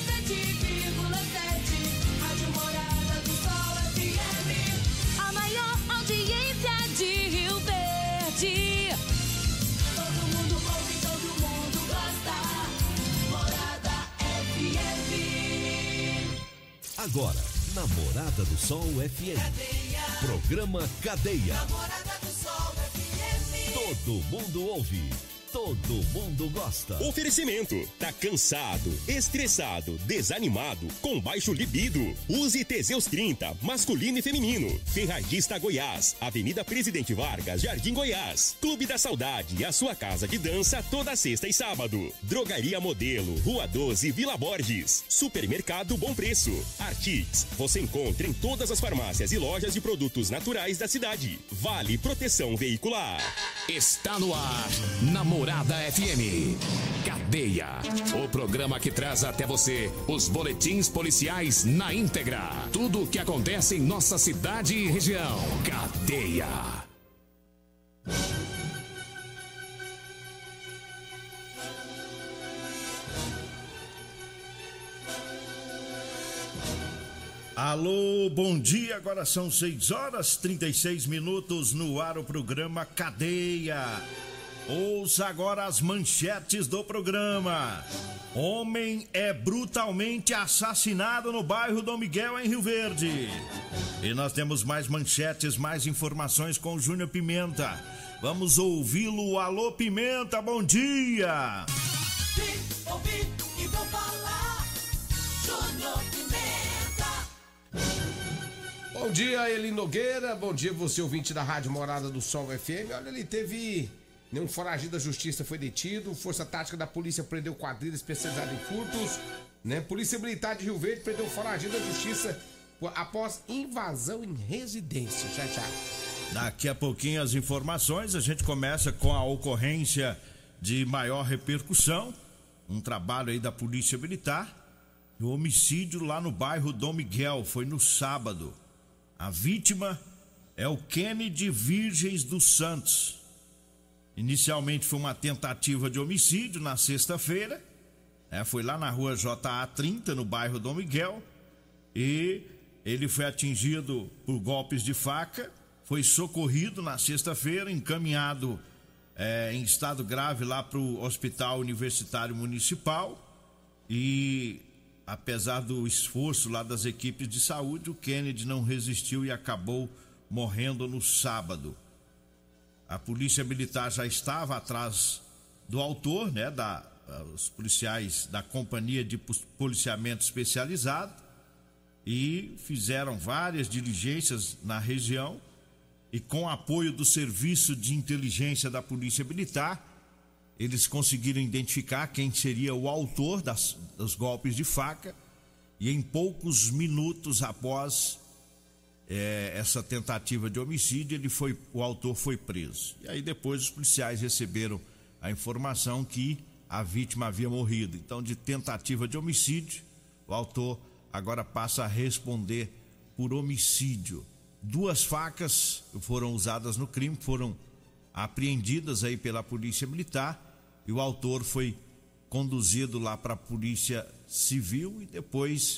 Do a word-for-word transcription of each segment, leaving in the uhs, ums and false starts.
sete vírgula sete, Rádio Morada do Sol F M. A maior audiência de Rio Verde. Todo mundo ouve, todo mundo gosta. Morada F M. Agora, na Morada do Sol F M. Cadeia. Programa Cadeia. Na Morada do Sol F M. Todo mundo ouve. Todo mundo gosta. Oferecimento. Tá cansado, estressado, desanimado, com baixo libido? Use Teseus trinta, masculino e feminino. Ferragista Goiás, Avenida Presidente Vargas, Jardim Goiás. Clube da Saudade, a sua casa de dança toda sexta e sábado. Drogaria Modelo, Rua doze, Vila Borges. Supermercado Bom Preço. Artix, você encontra em todas as farmácias e lojas de produtos naturais da cidade. Vale Proteção Veicular. Está no ar, Namorada F M. Cadeia, o programa que traz até você os boletins policiais na íntegra. Tudo o que acontece em nossa cidade e região. Cadeia. Alô, bom dia, agora são seis horas e trinta e seis minutos no ar o programa Cadeia. Ouça agora as manchetes do programa. Homem é brutalmente assassinado no bairro Dom Miguel, em Rio Verde. E nós temos mais manchetes, mais informações com o Júnior Pimenta. Vamos ouvi-lo. Alô, Pimenta, bom dia. Vim, ouvi e vou falar. Júnior Pimenta. Bom dia, Eli Nogueira. Bom dia, você ouvinte da Rádio Morada do Sol F M. Olha, ele teve... Nenhum foragido da justiça foi detido. Força Tática da Polícia prendeu quadrilha especializada em furtos. Né? Polícia Militar de Rio Verde prendeu foragido da justiça após invasão em residência. Tchau, tchau. Daqui a pouquinho as informações. A gente começa com a ocorrência de maior repercussão. Um trabalho aí da Polícia Militar. O homicídio lá no bairro Dom Miguel. Foi no sábado. A vítima é o Kennedy Virgens dos Santos. Inicialmente foi uma tentativa de homicídio na sexta-feira, é, foi lá na rua J A trinta, no bairro Dom Miguel, e ele foi atingido por golpes de faca, foi socorrido na sexta-feira, encaminhado é, em estado grave lá para o Hospital Universitário Municipal, e apesar do esforço lá das equipes de saúde, o Kennedy não resistiu e acabou morrendo no sábado. A Polícia Militar já estava atrás do autor, né, da, os policiais da Companhia de Policiamento Especializado, e fizeram várias diligências na região, e com apoio do Serviço de Inteligência da Polícia Militar, eles conseguiram identificar quem seria o autor das, dos golpes de faca, e em poucos minutos após É, essa tentativa de homicídio, ele foi, o autor foi preso. E aí depois os policiais receberam a informação que a vítima havia morrido. Então, de tentativa de homicídio, o autor agora passa a responder por homicídio. Duas facas foram usadas no crime, foram apreendidas aí pela Polícia Militar, e o autor foi conduzido lá para a Polícia Civil e depois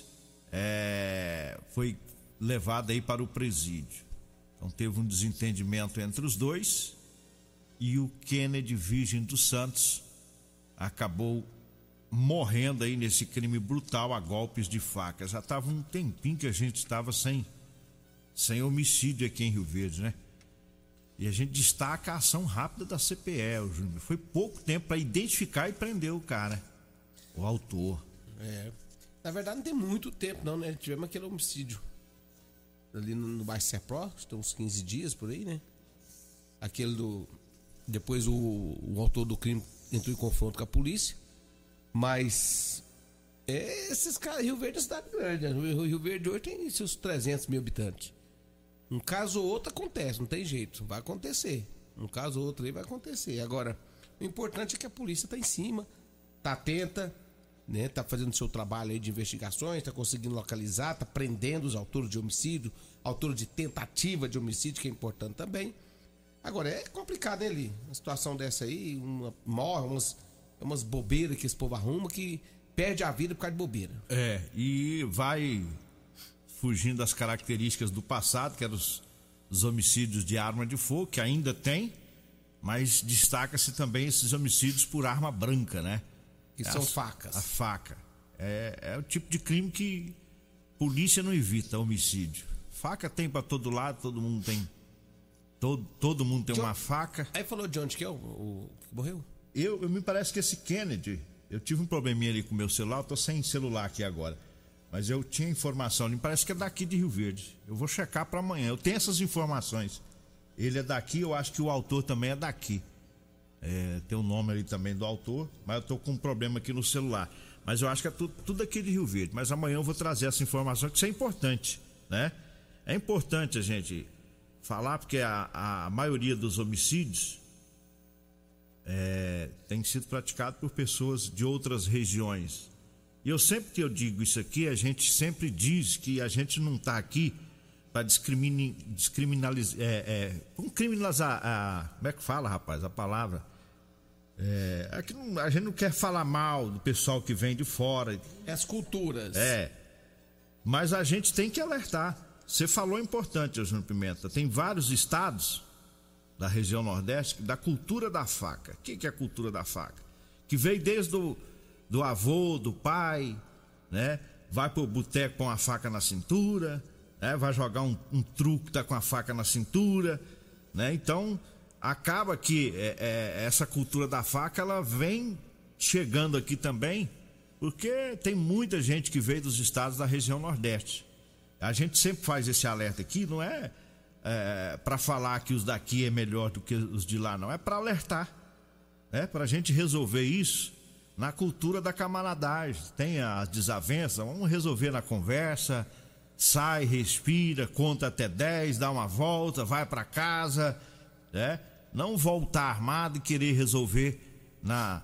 é, foi levado aí para o presídio. Então teve um desentendimento entre os dois e o Kennedy Virgem dos Santos acabou morrendo aí nesse crime brutal a golpes de faca. Já estava um tempinho que a gente estava sem, sem homicídio aqui em Rio Verde, né? E a gente destaca a ação rápida da C P E, Júnior. Foi pouco tempo para identificar e prender o cara, o autor. É. Na verdade não tem muito tempo não, né? Tivemos aquele homicídio ali no, no bairro Serpró, tem uns quinze dias por aí, né? Aquele do... Depois o, o autor do crime entrou em confronto com a polícia, mas é, esses caras, Rio Verde é cidade grande, né? O Rio Verde hoje tem seus trezentos mil habitantes. Um caso ou outro acontece, não tem jeito, vai acontecer. Um caso ou outro aí vai acontecer. Agora, o importante é que a polícia tá em cima, tá atenta, né? Tá fazendo seu trabalho aí de investigações, tá conseguindo localizar, tá prendendo os autores de homicídio, autores de tentativa de homicídio, que é importante também. Agora, é complicado, né, Eli? Uma situação dessa aí, uma morre, umas, umas bobeiras que esse povo arruma que perde a vida por causa de bobeira. É, e vai fugindo das características do passado, que eram os, os homicídios de arma de fogo, que ainda tem, mas destaca-se também esses homicídios por arma branca, né? Que É são a- facas. A faca. É, é o tipo de crime que polícia não evita, homicídio. Faca tem pra todo lado, todo mundo tem. Todo, todo mundo tem John- uma faca. Aí falou de onde que é o, o que morreu? Eu, eu me parece que esse Kennedy, eu tive um probleminha ali com o meu celular, eu tô sem celular aqui agora. Mas eu tinha informação, me parece que é daqui de Rio Verde. Eu vou checar pra amanhã. Eu tenho essas informações. Ele é daqui, eu acho que o autor também é daqui. É, tem o nome ali também do autor, mas eu tô com um problema aqui no celular. Mas eu acho que é tudo, tudo aqui de Rio Verde. Mas amanhã eu vou trazer essa informação, que isso é importante, né? É importante a gente falar, porque a, a maioria dos homicídios é, tem sido praticado por pessoas de outras regiões. E eu sempre que eu digo isso aqui, a gente sempre diz que a gente não está aqui para descriminalizar, é, é, como criminalizar, a, como é que fala, rapaz, a palavra? É, é que não, a gente não quer falar mal do pessoal que vem de fora. As culturas. É, mas a gente tem que alertar. Você falou importante, Júnior Pimenta, tem vários estados da região Nordeste da cultura da faca. O que, que é a cultura da faca? Que veio desde o do avô, do pai, né? Vai pro boteco com a faca na cintura, né? Vai jogar um, um truque, tá com a faca na cintura, né? Então, acaba que é, é, essa cultura da faca, ela vem chegando aqui também, porque tem muita gente que veio dos estados da região Nordeste. A gente sempre faz esse alerta aqui, não é, é para falar que os daqui é melhor do que os de lá, não. É para alertar, né? Para a gente resolver isso na cultura da camaradagem. Tem as desavenças, vamos resolver na conversa, sai, respira, conta até dez, dá uma volta, vai para casa, né? Não voltar armado e querer resolver na,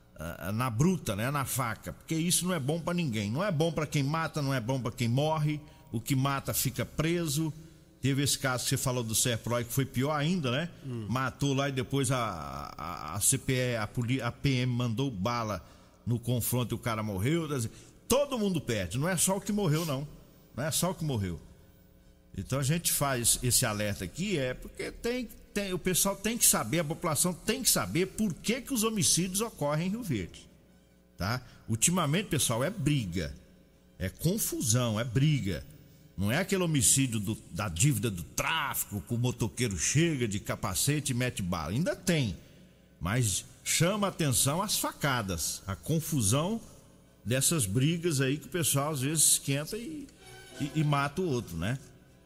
na bruta, né? Na faca, porque isso não é bom para ninguém. Não é bom para quem mata, não é bom para quem morre. O que mata fica preso. Teve esse caso que você falou do Serprói, que foi pior ainda, né? Hum. Matou lá e depois a, a, a C P E, a, a P M mandou bala no confronto e o cara morreu. Todo mundo perde, não é só o que morreu, não. Não é só o que morreu. Então a gente faz esse alerta aqui, é porque tem, tem, o pessoal tem que saber, a população tem que saber por que, que os homicídios ocorrem em Rio Verde. Tá? Ultimamente, pessoal, é briga, é confusão, é briga. Não é aquele homicídio do, da dívida do tráfico, que o motoqueiro chega de capacete e mete bala. Ainda tem, mas chama a atenção as facadas, a confusão dessas brigas aí que o pessoal às vezes esquenta e, e, e mata o outro, né?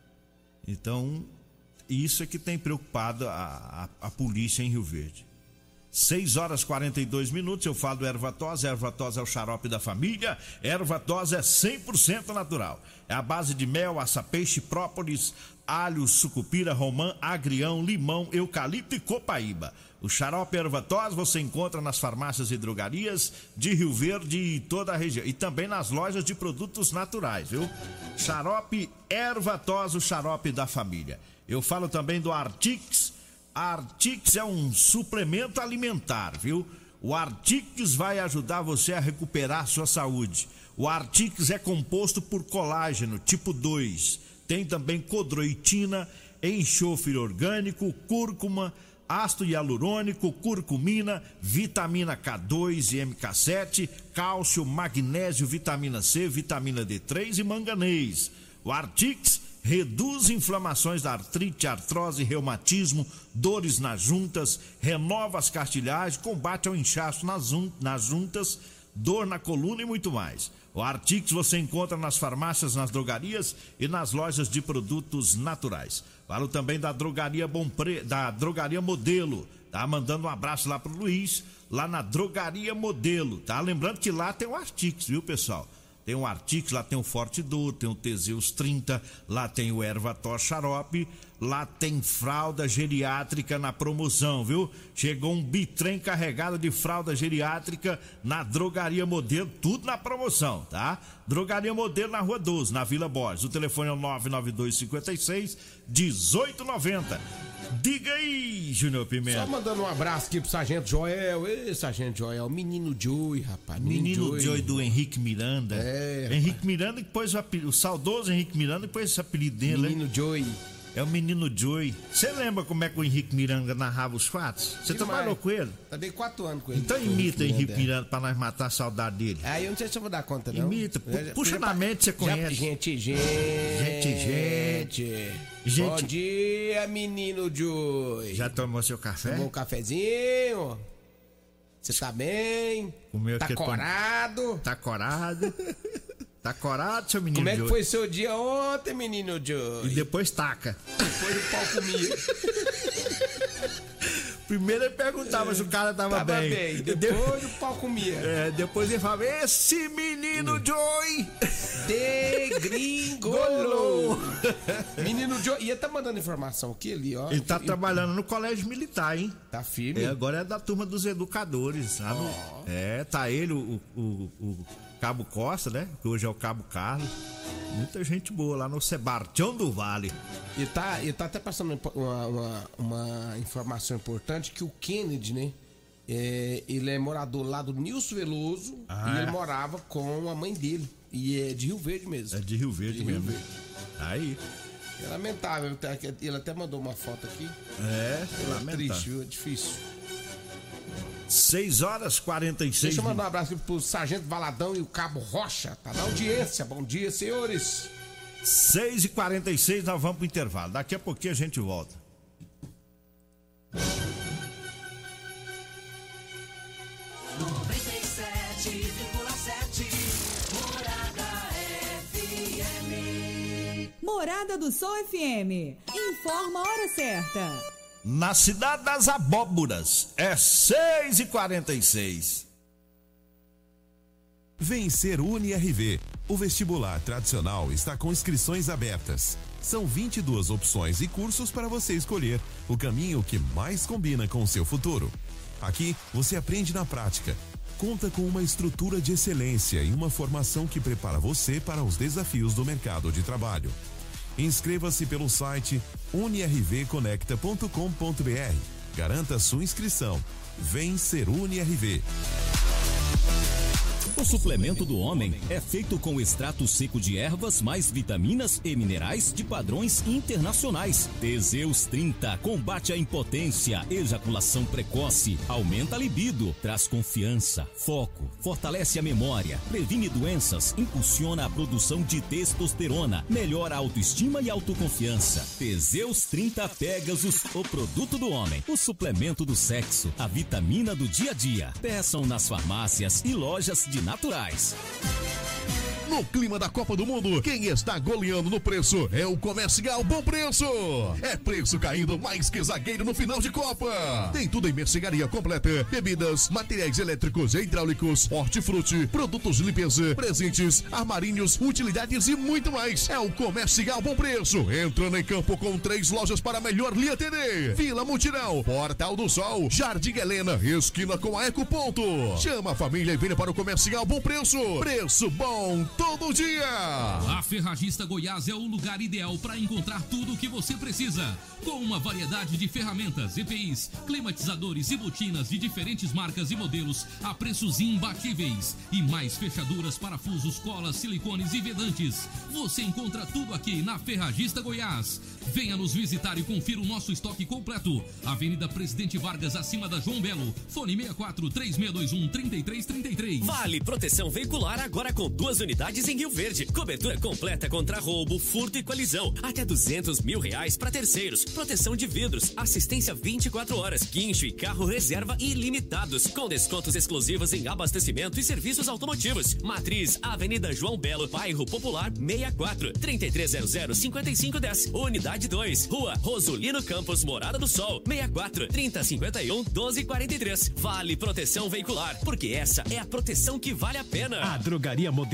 Então, isso é que tem preocupado a, a, a polícia em Rio Verde. seis horas e quarenta e dois minutos, eu falo do Ervatós. Ervatós é o xarope da família. Ervatós é cem por cento natural. É a base de mel, açapeixe, própolis, alho, sucupira, romã, agrião, limão, eucalipto e copaíba. O xarope Ervatós você encontra nas farmácias e drogarias de Rio Verde e toda a região. E também nas lojas de produtos naturais, viu? Xarope Ervatós, o xarope da família. Eu falo também do Artix. A Artix é um suplemento alimentar, viu? O Artix vai ajudar você a recuperar sua saúde. O Artix é composto por colágeno tipo dois. Tem também codroitina, enxofre orgânico, cúrcuma, ácido hialurônico, curcumina, vitamina K dois e M K sete, cálcio, magnésio, vitamina C, vitamina D três e manganês. O Artix reduz inflamações da artrite, artrose, reumatismo, dores nas juntas, renova as cartilhagens, combate ao inchaço nas, nas juntas, dor na coluna e muito mais. O Artix você encontra nas farmácias, nas drogarias e nas lojas de produtos naturais. Falo também da Drogaria Bom Pre... da Drogaria Modelo, tá? Mandando um abraço lá pro Luiz, lá na Drogaria Modelo, tá? Lembrando que lá tem o Artix, viu, pessoal? Tem o Artix, lá tem o Forte Dor, tem o Teseus trinta, lá tem o Ervatós Xarope, lá tem fralda geriátrica na promoção, viu? Chegou um bitrem carregado de fralda geriátrica na Drogaria Modelo, tudo na promoção, tá? Drogaria Modelo na Rua doze, na Vila Borges. O telefone é o nove nove dois cinco seis, um oito nove zero. Diga aí, Júnior Pimenta. Só mandando um abraço aqui pro Sargento Joel. Ei, Sargento Joel, menino Joey, rapaz. Menino, Menino Joey. Joey do Henrique Miranda. É, Henrique rapaz. Miranda que pôs o apelido, o saudoso Henrique Miranda que pôs esse apelido dele, Menino Joey. É o menino Joey. Você lembra como é que o Henrique Miranda narrava os fatos? Você trabalhou com ele? Também quatro anos com ele. Então imita o Henrique Miranda pra nós matar a saudade dele. Aí eu não sei se eu vou dar conta, não. Imita, pu- Eu já- puxa já- na mente, você já- conhece. Gente, gente. Gente, gente. Gente. Bom dia, menino Joey. Já tomou seu café? Tomou um cafezinho? Você tá bem? Comeu Tá que tom- corado? Tá corado? Tá corado, seu menino Como é que Joey? foi seu dia ontem, menino E Joey? depois taca. Depois do pau comia. Primeiro ele perguntava se o cara tava, Tava bem. bem. E de- Depois do pau comia. É, depois ele falava, esse menino Joey Degringolou. Menino Joey. Ia tá mandando informação aqui ali, ó. Ele tá E- trabalhando no colégio militar, hein? Tá firme. É, agora é da turma dos educadores, sabe? É, tá ele, o, o, o Cabo Costa, né? Que hoje é o Cabo Carlos. Muita gente boa lá no Sebastião do Vale. E tá, e tá até passando uma, uma, uma informação importante que o Kennedy, né? É, ele é morador lá do Nilson Veloso Ah, e é? ele morava com a mãe dele. E é de Rio Verde mesmo. É de Rio Verde De Rio mesmo. Verde. Aí. É lamentável. Ele até mandou uma foto aqui. É, É lamentável. triste, viu? É difícil. seis horas e quarenta e seis Deixa eu mandar um abraço aqui pro Sargento Valadão e o Cabo Rocha. Tá na audiência. Bom dia, senhores. seis e quarenta e seis, nós vamos pro intervalo. Daqui a pouquinho a gente volta. noventa e sete vírgula sete Morada F M. Morada do Sol F M. Informa a hora certa. Na Cidade das Abóboras, é seis e quarenta e seis. Vem ser UniRV. O vestibular tradicional está com inscrições abertas. São vinte e duas opções e cursos para você escolher o caminho que mais combina com o seu futuro. Aqui você aprende na prática. Conta com uma estrutura de excelência e uma formação que prepara você para os desafios do mercado de trabalho. Inscreva-se pelo site unirv conecta ponto com ponto br. Garanta sua inscrição. Vem ser UniRV. O suplemento do homem é feito com extrato seco de ervas mais vitaminas e minerais de padrões internacionais. Teseus trinta combate a impotência, ejaculação precoce, aumenta a libido, traz confiança, foco, fortalece a memória, previne doenças, impulsiona a produção de testosterona, melhora a autoestima e autoconfiança. Teseus trinta Pegasus, o produto do homem, o suplemento do sexo, a vitamina do dia a dia. Peçam nas farmácias e lojas de naturais. No clima da Copa do Mundo, quem está goleando no preço é o Comercial Bom Preço. É preço caindo mais que zagueiro no final de Copa. Tem tudo em mercearia completa, bebidas, materiais elétricos e hidráulicos, hortifruti, produtos de limpeza, presentes, armarinhos, utilidades e muito mais. É o Comercial Bom Preço. Entrando em campo com três lojas para melhor lhe atender. Vila Mutirão, Portal do Sol, Jardim Helena, esquina com a Eco Ponto. Chama a família e venha para o Comercial Bom Preço. Preço bom todo dia. A Ferragista Goiás é o lugar ideal para encontrar tudo o que você precisa. Com uma variedade de ferramentas, E P Is, climatizadores e botinas de diferentes marcas e modelos a preços imbatíveis. E mais fechaduras, parafusos, colas, silicones e vedantes. Você encontra tudo aqui na Ferragista Goiás. Venha nos visitar e confira o nosso estoque completo. Avenida Presidente Vargas, acima da João Belo. Fone seis quatro três seis dois um, três três três três. Vale Proteção Veicular agora com duas unidades em Rio Verde. Cobertura completa contra roubo, furto e colisão. Até duzentos mil reais para terceiros. Proteção de vidros. Assistência vinte e quatro horas. Guincho e carro reserva ilimitados. Com descontos exclusivos em abastecimento e serviços automotivos. Matriz, Avenida João Belo, Bairro Popular sessenta e quatro, trinta e três zero zero, cinquenta e cinco dez. Unidade dois. Rua Rosolino Campos, Morada do Sol. sessenta e quatro, trinta, cinquenta e um, doze, quarenta e três. Vale Proteção Veicular. Porque essa é a proteção que vale a pena. A Drogaria Modelo avisa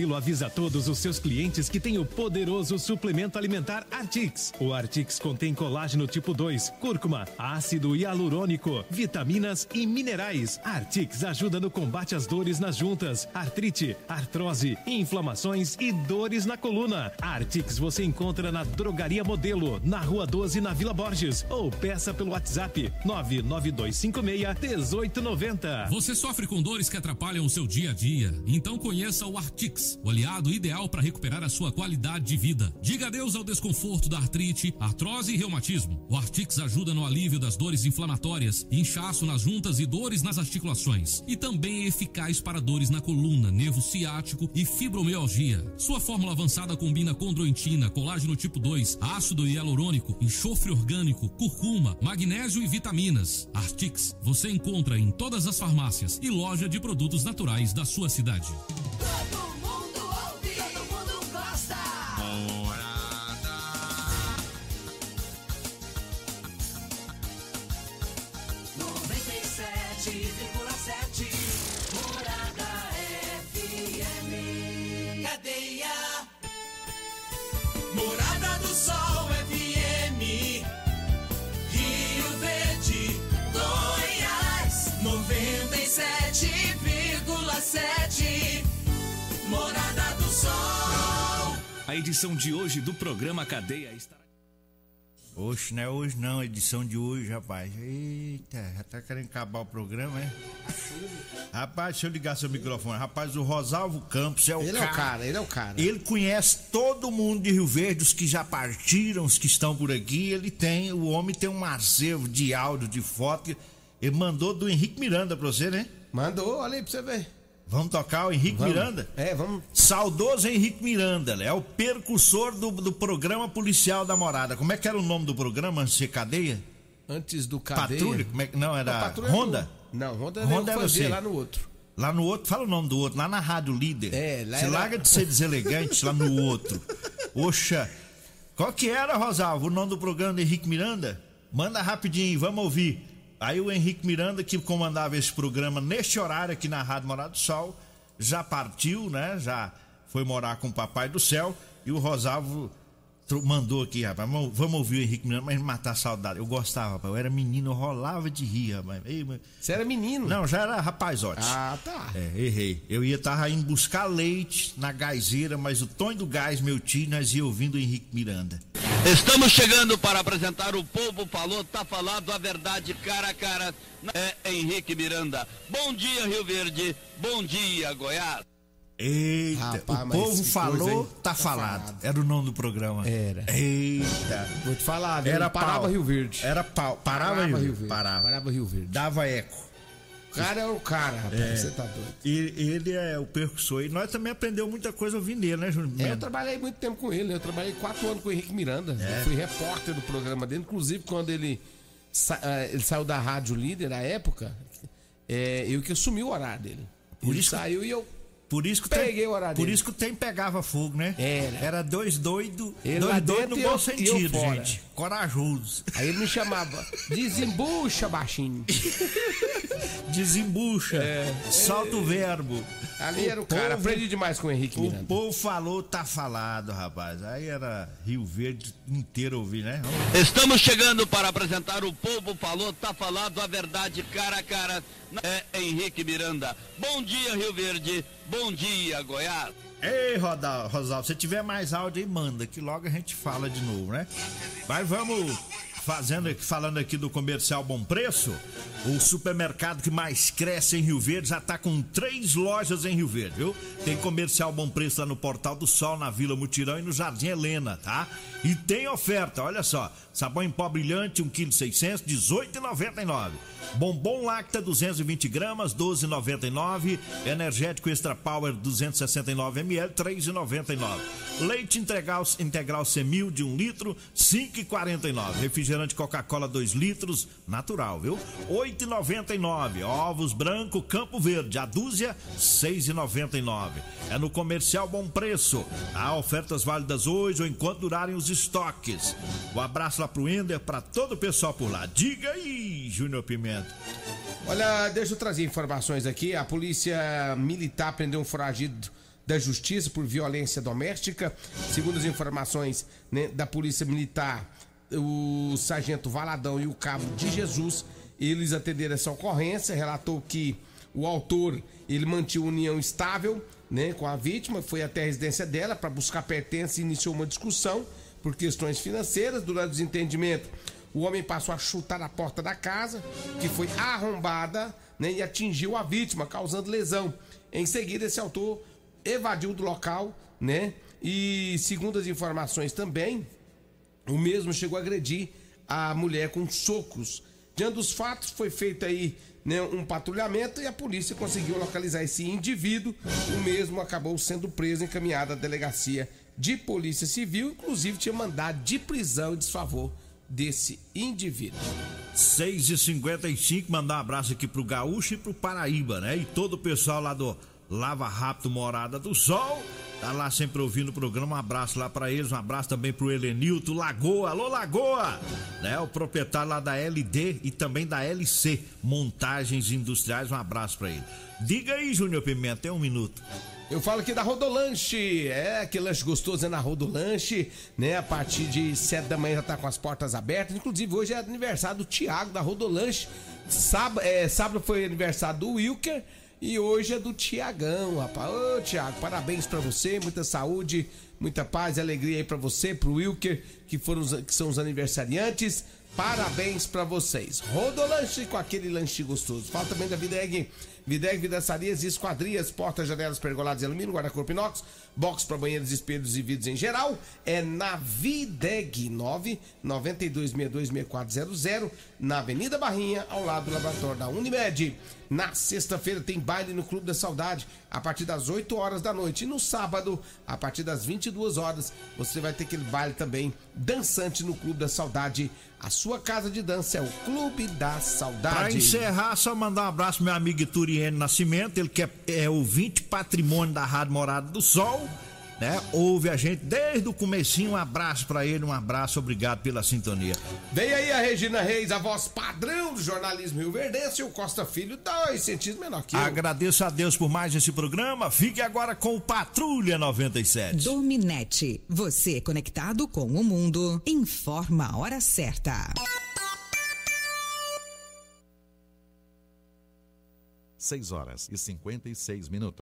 a todos os seus clientes que tem o poderoso suplemento alimentar Artix. O Artix contém colágeno tipo dois, cúrcuma, ácido hialurônico, vitaminas e minerais. Artix ajuda no combate às dores nas juntas, artrite, artrose, inflamações e dores na coluna. Artix você encontra na Drogaria Modelo, na Rua doze, na Vila Borges, ou peça pelo WhatsApp nove nove dois cinco seis, um oito nove zero. Você sofre com dores que atrapalham o seu dia a dia? Então conheça o Artix, o aliado ideal para recuperar a sua qualidade de vida. Diga adeus ao desconforto da artrite, artrose e reumatismo. O Artix ajuda no alívio das dores inflamatórias, inchaço nas juntas e dores nas articulações. E também é eficaz para dores na coluna, nervo ciático e fibromialgia. Sua fórmula avançada combina condroitina, colágeno tipo dois, ácido hialurônico, enxofre orgânico, curcuma, magnésio e vitaminas. Artix você encontra em todas as farmácias e loja de produtos naturais da sua cidade. Todo mundo ouve, todo mundo gosta. Morada. noventa e sete vírgula sete. Morada F M. Cadeia. Morada do Sol F M. Rio Verde, Goiás. noventa e sete vírgula sete. Morada do Sol. A edição de hoje do programa Cadeia estará... Hoje não é hoje não, a edição de hoje, rapaz. Eita, já tá querendo acabar o programa, é? Rapaz, deixa eu ligar seu microfone. Rapaz, o Rosalvo Campos é o ele cara. Ele é o cara, ele é o cara. Ele conhece todo mundo de Rio Verde, os que já partiram, os que estão por aqui. Ele tem, o homem tem um acervo de áudio, de foto. Ele mandou do Henrique Miranda pra você, né? Mandou, olha aí pra você ver. Vamos tocar o Henrique vamos. Miranda? É, vamos. Saudoso Henrique Miranda, é o percussor do, do programa policial da Morada. Como é que era o nome do programa antes de ser Cadeia? Antes do Cadeia? Patrulha? Como é que... Não, era Patrulha Ronda? Do... Não, Ronda, Ronda eu é fazia você. lá no outro. Lá no outro? Fala o nome do outro, lá na Rádio Líder. É, lá Você era... larga de ser deselegante lá no outro. Oxa, qual que era, Rosalvo, o nome do programa do Henrique Miranda? Manda rapidinho, vamos ouvir. Aí o Henrique Miranda, que comandava esse programa neste horário aqui na Rádio Morada do Sol, já partiu, né? Já foi morar com o Papai do Céu. E o Rosalvo mandou aqui, rapaz. Vamos ouvir o Henrique Miranda, mas matar a saudade. Eu gostava, rapaz. Eu era menino, eu rolava de rir, rapaz. Você era menino? Não, já era rapazote. Ah, tá. É, errei. Eu ia estar indo buscar leite na gazeira, mas o Tonho do Gás, meu tio, nós ia ouvindo o Henrique Miranda. Estamos chegando para apresentar o Povo Falou, tá falado a verdade cara a cara. É Henrique Miranda. Bom dia, Rio Verde. Bom dia, Goiás. Eita, Rapaz, o povo falou, coisa, tá, tá falado. falado. Era o nome do programa. Era. Eita. Vou te falar, viu? Era Parava pau. Rio Verde. Era pau. Parava, Parava Rio, Rio Verde. Verde. Parava. Parava Rio Verde. Dava eco. O cara é o cara, rapaz. É. Você tá doido. E ele é o percussor. E nós também aprendemos muita coisa ouvindo ele, né, Júnior? É, eu trabalhei muito tempo com ele. Eu trabalhei quatro anos com o Henrique Miranda. É. Eu fui repórter do programa dele. Inclusive, quando ele, sa... ele saiu da Rádio Líder, na época, é, eu que assumi o horário dele. Por ele isso saiu e eu Por isso que peguei tem, o horário Por dele. isso que o tempo pegava fogo, né? Era. Era dois doidos. Ele dois doidos no bom eu, sentido, eu gente. Corajosos. Aí ele me chamava, desembucha, baixinho. Desembucha. É. Solta o verbo. Ali o era o povo, cara. Aprendi demais com o Henrique Miranda. O povo falou, tá falado, rapaz. Aí era Rio Verde inteiro ouvir, né? Estamos chegando para apresentar o Povo Falou, tá falado a verdade cara a cara. É Henrique Miranda. Bom dia, Rio Verde. Bom dia, Goiás. Ei, Rosalvo, Rosalvo, se tiver mais áudio aí, manda, que logo a gente fala de novo, né? Mas vamos fazendo, falando aqui do Comercial Bom Preço. O supermercado que mais cresce em Rio Verde já tá com três lojas em Rio Verde, viu? Tem Comercial Bom Preço lá no Portal do Sol, na Vila Mutirão e no Jardim Helena, tá? E tem oferta, olha só. Sabão em pó brilhante, um quilo e seiscentos, dezoito reais e noventa e nove centavos. Bombom Lacta, duzentos e vinte gramas, doze reais e noventa e nove centavos. Energético Extra Power, duzentos e sessenta e nove mililitros, três reais e noventa e nove centavos. Leite integral, integral Semil de um litro, cinco reais e quarenta e nove centavos. Refrigerante Coca-Cola, dois litros, natural, viu? oito reais e noventa e nove centavos. Ovos branco Campo Verde, a dúzia, seis reais e noventa e nove centavos. É no Comercial Bom Preço. Há ofertas válidas hoje ou enquanto durarem os estoques. Um abraço lá pro Ender, pra todo o pessoal por lá. Diga aí, Júnior Pimenta. Olha, deixa eu trazer informações aqui. A polícia militar prendeu um foragido da Justiça por violência doméstica. Segundo as informações, né, da Polícia Militar, o sargento Valadão e o cabo de Jesus, eles atenderam essa ocorrência, relatou que o autor, ele mantinha união estável, né, com a vítima, foi até a residência dela para buscar pertences e iniciou uma discussão por questões financeiras. Durante o desentendimento, o homem passou a chutar a porta da casa, que foi arrombada, né, e atingiu a vítima, causando lesão. Em seguida, esse autor evadiu do local, né, e segundo as informações também, o mesmo chegou a agredir a mulher com socos. Diante dos fatos, foi feito aí, né, um patrulhamento e a polícia conseguiu localizar esse indivíduo. O mesmo acabou sendo preso e encaminhado à delegacia de polícia civil. Inclusive, tinha mandado de prisão em desfavor desse indivíduo. seis e cinquenta e cinco, mandar um abraço aqui pro Gaúcho e pro Paraíba, né? E todo o pessoal lá do Lava Rápido Morada do Sol, tá lá sempre ouvindo o programa. Um abraço lá pra eles, um abraço também pro Helenilton Lagoa. Alô, Lagoa! Né? O proprietário lá da L D e também da L C Montagens Industriais, um abraço pra ele. Diga aí, Júnior Pimenta, tem um minuto. Eu falo aqui da Rodolanche, é, aquele lanche gostoso é na Rodolanche, né? A partir de sete da manhã já tá com as portas abertas. Inclusive hoje é aniversário do Thiago da Rodolanche. Sábado, é, sábado foi aniversário do Wilker e hoje é do Tiagão, rapaz. Ô, Thiago, parabéns pra você, muita saúde, muita paz e alegria aí pra você, pro Wilker, que, foram os, que são os aniversariantes. Parabéns pra vocês. Rodolanche com aquele lanche gostoso. Fala também da Videg. Videg, vidraçarias e esquadrias, portas, janelas, pergoladas de alumínio, guarda-corpo inox, box para banheiros, espelhos e vidros em geral. É na Videg, nove nove dois seis dois seis quatro zero zero, na Avenida Barrinha, ao lado do laboratório da Unimed. Na sexta-feira tem baile no Clube da Saudade, a partir das oito horas da noite. E no sábado, a partir das vinte e duas horas, você vai ter aquele baile também dançante no Clube da Saudade. A sua casa de dança é o Clube da Saudade. Pra encerrar, só mandar um abraço pro meu amigo Ituriene Nascimento, ele que é, é ouvinte patrimônio da Rádio Morada do Sol, né? Ouve a gente desde o comecinho. Um abraço pra ele, um abraço, obrigado pela sintonia. Vem aí a Regina Reis, a voz padrão do jornalismo rioverdense, e o Costa Filho, dois centímetros menor que eu. Agradeço a Deus por mais esse programa. Fique agora com o Patrulha noventa e sete. Dominete, você conectado com o mundo. Informa a hora certa. seis horas e cinquenta e seis minutos.